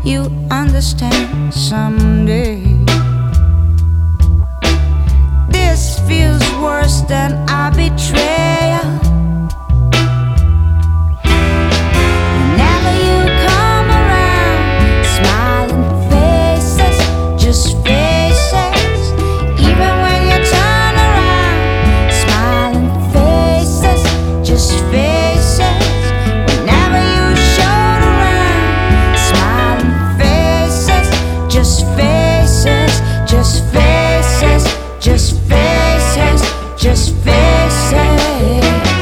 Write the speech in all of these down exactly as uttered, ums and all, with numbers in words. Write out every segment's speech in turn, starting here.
you understand someday. This feels worse than a betrayal. Whenever you come around, smiling faces, just faces. Even when you turn around, smiling faces, just faces. Whenever you showed around, smiling faces, just faces, just faces, just faces, just faces.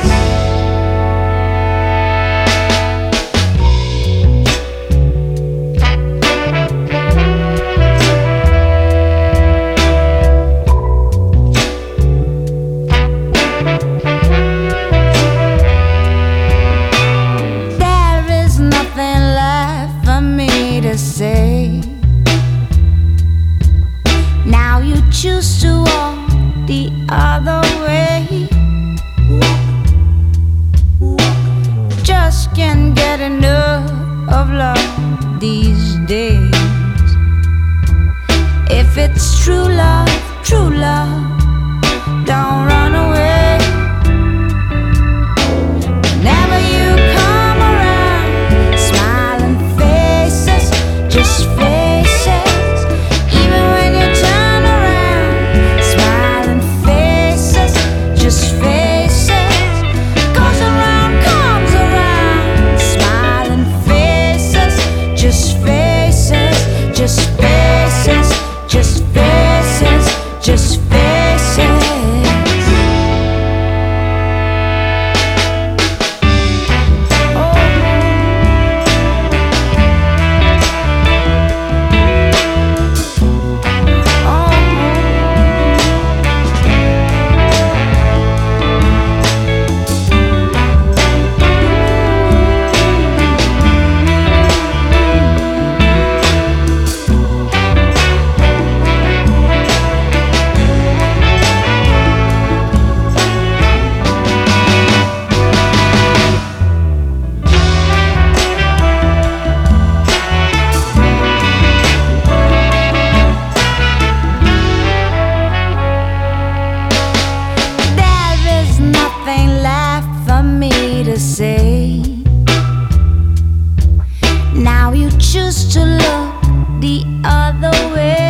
There is nothing left for me to say. Now you choose to walk the other way. Just can't get enough of love these days. If it's true love, true love, don't run away. Whenever you come around, smiling faces, just faces. Even when you turn around, smiling faces, just faces. Goes around, comes around, smiling faces, just faces, just faces, just faces, just faces. To say. Now you choose to look the other way.